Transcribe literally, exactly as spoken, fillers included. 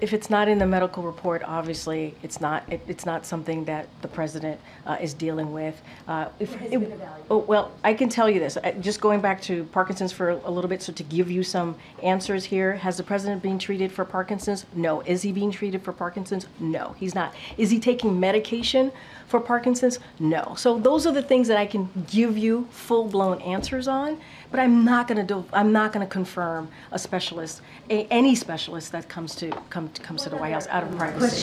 If it's not in the medical report, obviously, it's not, it, it's not something that the president uh, is dealing with. Uh, if, Has it, been evaluated. oh, well, I can tell you this, I, just going back to Parkinson's for a little bit, so to give you some answers here, has the president been treated for Parkinson's? No. Is he being treated for Parkinson's? No, he's not. Is he taking medication for Parkinson's? No. So those are the things that I can give you full-blown answers on, but I'm not going to do, I'm not going to confirm a specialist, a, any specialist that comes to, come, comes to the White House out of privacy.